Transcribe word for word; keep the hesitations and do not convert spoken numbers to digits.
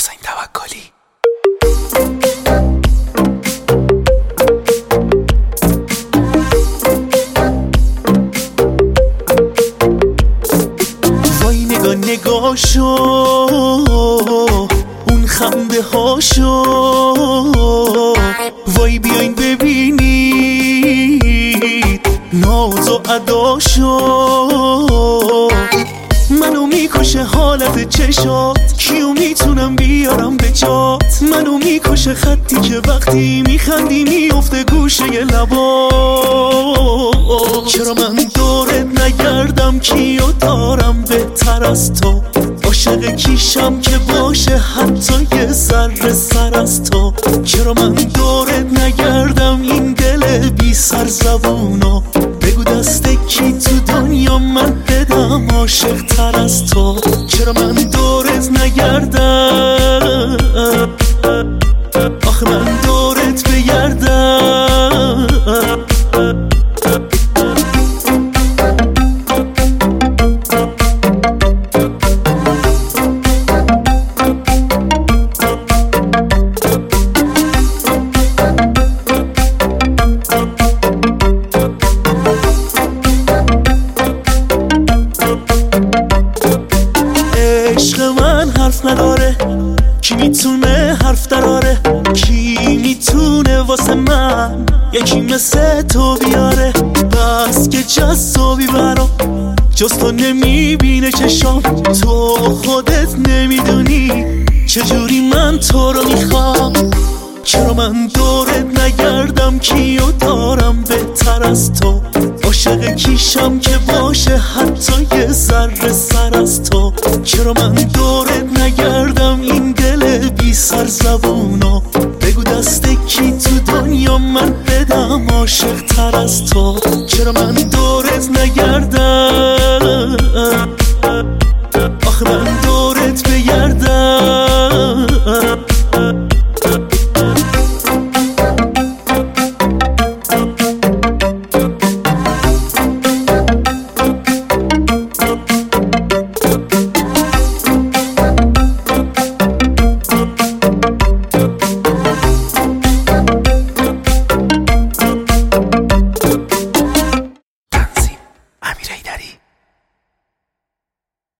حسین توکلی. وای نگاه نگاهشو، اون خنده هاشو، وای بیاین ببینید ناز و اداشو. منو میکشه حالت چشات، کیو میتونم بیارم به جات. منو میکشه خطی که وقتی میخندی میفته گوشه لبات. چرا من دورت نگردم کیو دارم بهتر از تو؟ عاشق کیشم که باشه حتی یه ذره سر از تو. چرا من دورت نگردم این دل بی سر زبونو؟ بگو دست کی تو دنیا من بدم عاشق تر از تو. چرا من دورت نگردم، آخه من دورت بگردم. حرف نداره، کی میتونه حرف دراره؟ کی میتونه واسه من یکی مثل تو بیاره؟ بس که جذابی برام، جز تو نمیبینه چشام. تو خودت نمیدونی چجوری من تو رو میخوام. چرا من دورت نگردم کیو دارم بهتر از تو؟ عاشق کیشم که باشه حتی یه ذره سر از تو. چرا من دورت نگردم این دل بی سر زبونو؟ بگو دست کی تو دنیا من بدم عاشق تر از تو. چرا من